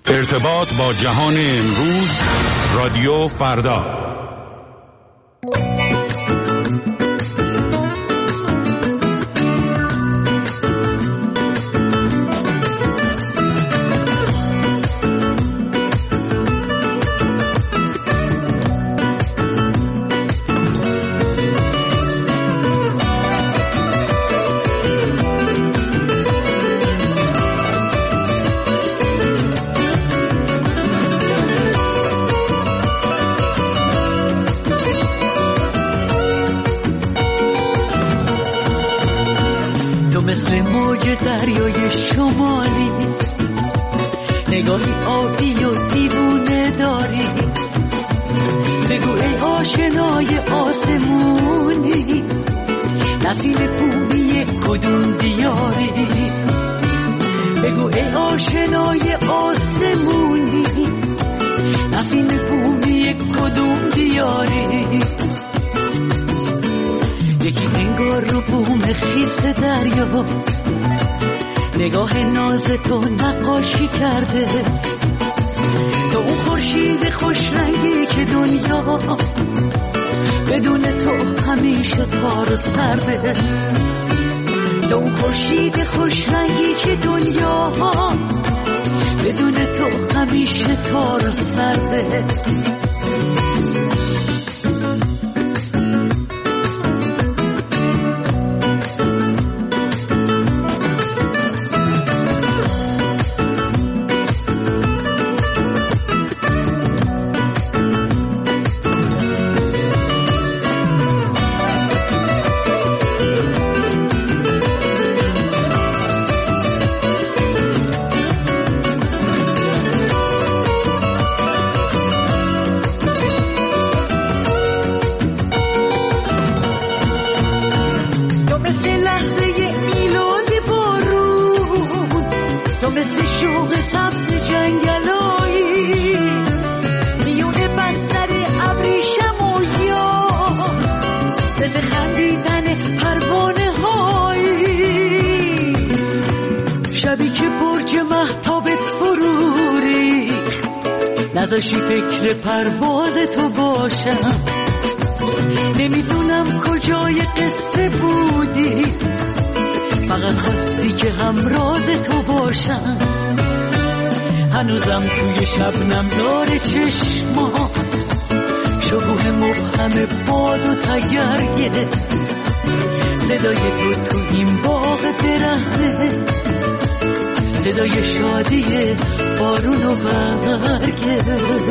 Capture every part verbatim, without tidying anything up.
ارتباط با جهان امروز، رادیو فردا. دریای شمالی نگاهی آبی و دیوونه داری، بگو ای آشنای آسمونی، نسیم بومی کدوم دیاری، بگو ای آشنای آسمونی، نسیم بومی کدوم دیاری. یکی انگار رو بوم خیس دریا، نگاه ناز تو نقاشی کرده، تو اون خورشید خوش رنگی که دنیا بدون تو همیشه تار و سرده، تو اون خورشید خوش رنگی که دنیا بدون تو همیشه تار و سرده. نذاشی فکر پرواز تو باشم، نمیدونم کجای قصه بودی، فقط خواستی که همراز تو باشم. هنوزم توی شبنم داره چشما، شکوه مبهم باد و تگرگه، صدای تو تو این باغ برهنه، صدای شادی بارون و برگه.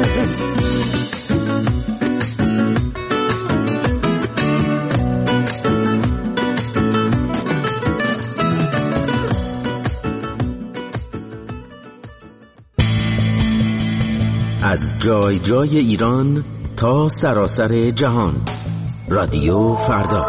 از جای جای ایران تا سراسر جهان، رادیو فردا.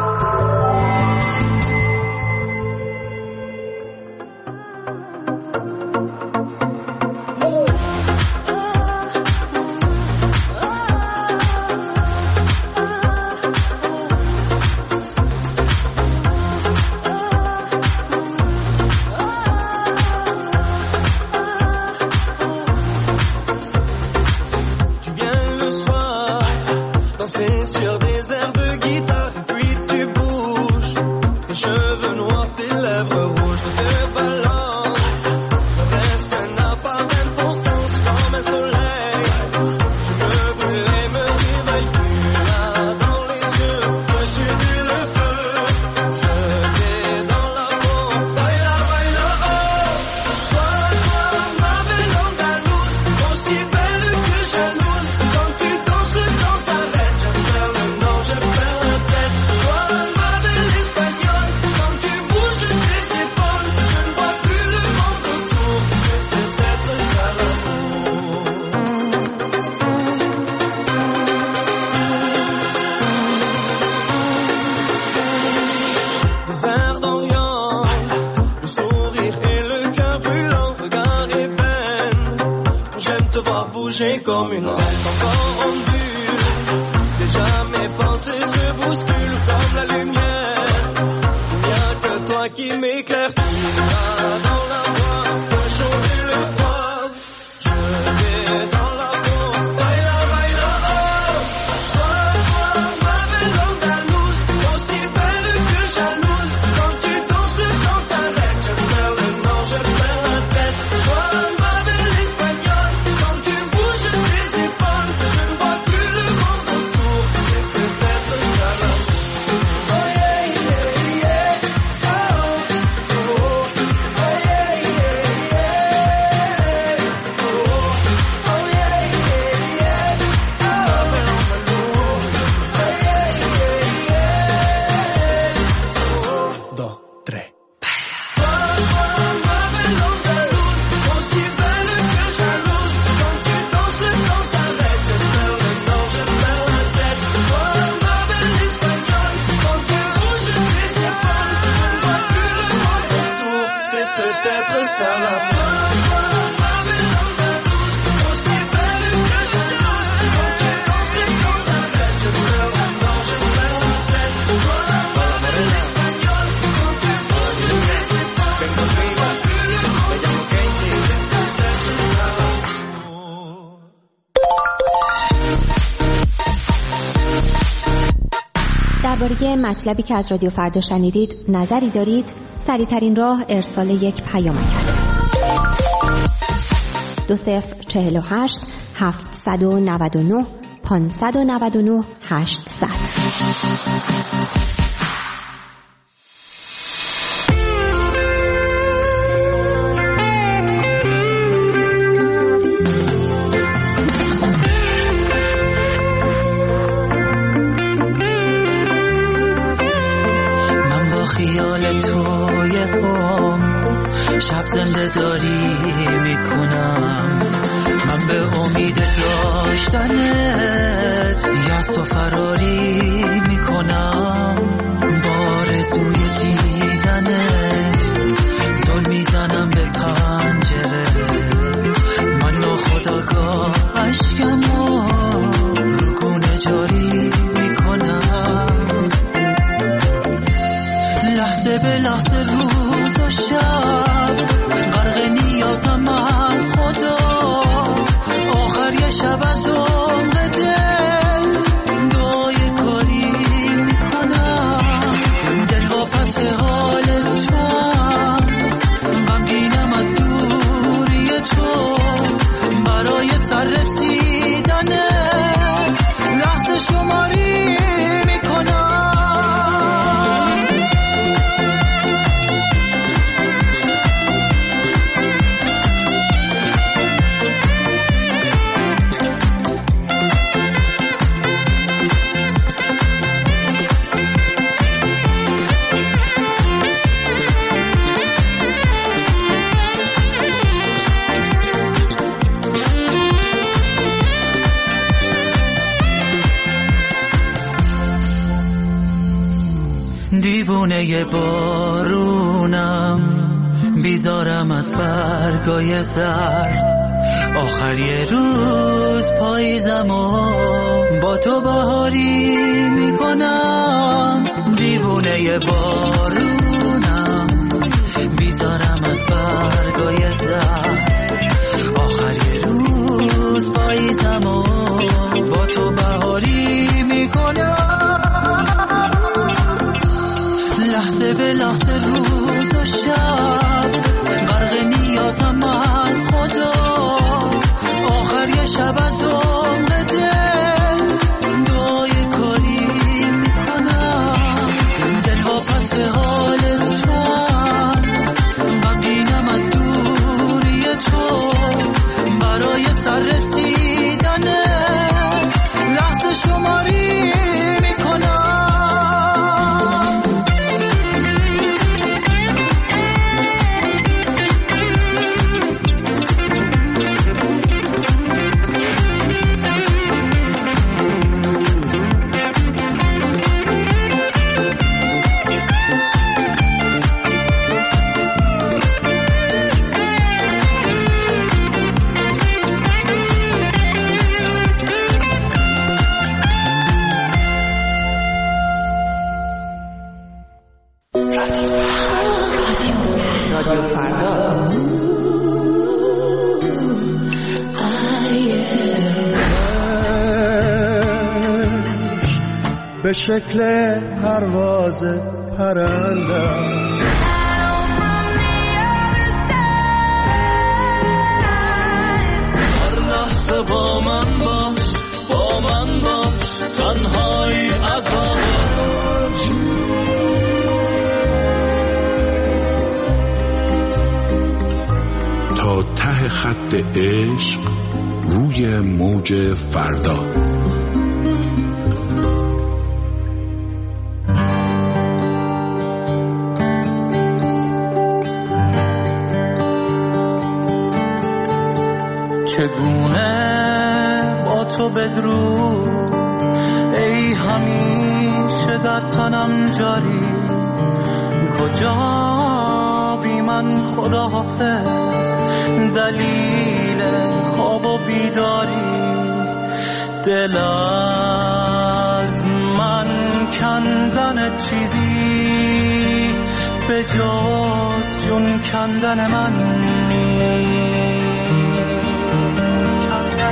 bouger comme une reine encore en vue. Déjà mes pensées se bousculent comme la lumière. Il n'y a que toi qui m'éclaire. Tu vas dans la voie de changer le froid. Je درباره مطلبی که از رادیو فردا شنیدید نظری دارید؟ سریع‌ترین راه ارسال یک پیامک است. دو صفر چهل و هشت هفتصد و نود و نه پانصد و نود و نه هشتصد. توی بام شب زنده داری میکنم، من به امید داشتنت یأس و فراری میکنم، با آرزوی دیدنت زل میزنم به پنجره، من ناخودآگاه اشکمو رو گونه جاری میکنم، لحظه به لحظه روز و شب غرق نیازم از خدا، آخر یه شب از عمر دل دعای کاری میکنم، دل واپس حال توام، غمگینم از دوری تو، برای سر رسیدن لحظه شماری میکنم. دیوونه بارونم، بیزارم از برگای زرد، آخر یه روز پاییزم و با تو بهاری میکنم، دیوونه بارونم، بیزارم از برگای زرد، آخر یه روز پاییزم و با تو بهاری میکنم، لحظه به لحظه روز و شب غرق نیازم از خدا، آخر یه شب از عمر دل دعای کاری میکنم، دل واپس حال توام، غمگینم از دوری تو، برای سر رسیدن لحظه شماری میکنم. به شکل پرواز پرنده هر لحظه با من باش، با من باش، تنهایی عذابش، تا ته خط عشق روی موج فردا. چگونه با تو بدرود ای همیشه در تنم جاری، کجا بی من خدا حافظ دلیل خواب و بیداری، دل از من کندن چیزی به جز جون کندن من نیست،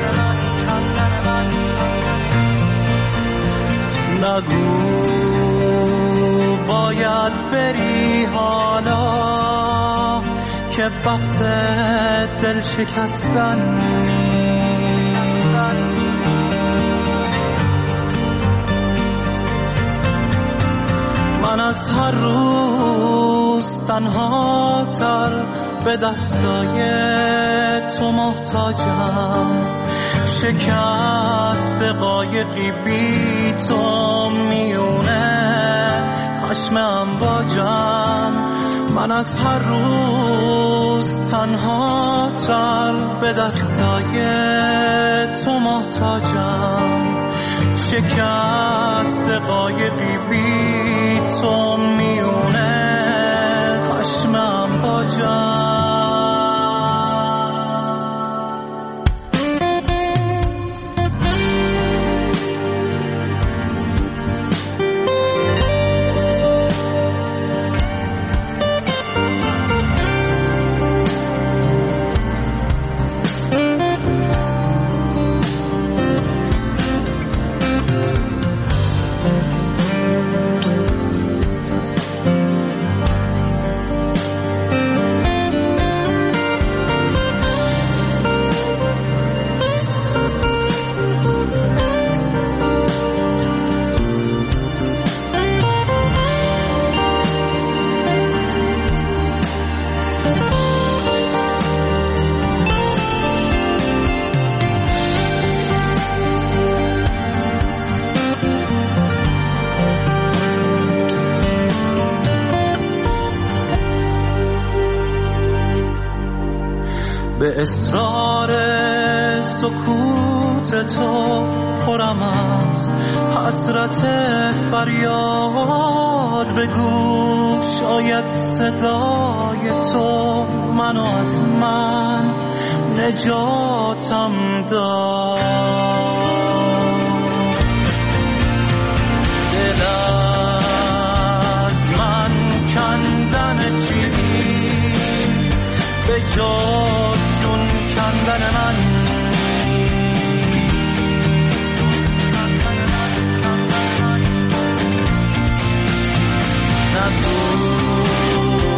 نگو وقت دل شکستن نیست. من از هر روز تنها تر به دستای تو محتاجم، شکست قایقی بی تو میونه خشم امواجم. من از هر روز تنها تر به دستای تو محتاجم، شکست قایقی بی تو میونه خشم امواجم. به اصرار سکوت تو پرم از حسرت فریاد بگو، شاید صدای تو منو از من نجاتم داد. دل از من کندن چیزی به جاشون کندن من، نه تو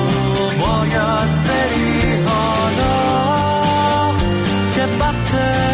باید بری حالا که وقت